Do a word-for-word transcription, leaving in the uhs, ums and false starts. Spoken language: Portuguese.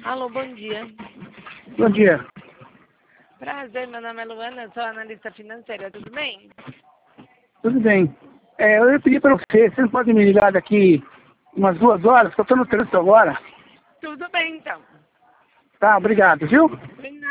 Alô, bom dia. Bom dia. Prazer, meu nome é Luana, sou analista financeira, tudo bem? Tudo bem. É, eu ia pedir para você, você não pode me ligar daqui umas duas horas, porque eu estou no trânsito agora. Tudo bem, então. Tá, obrigado, viu? Bem,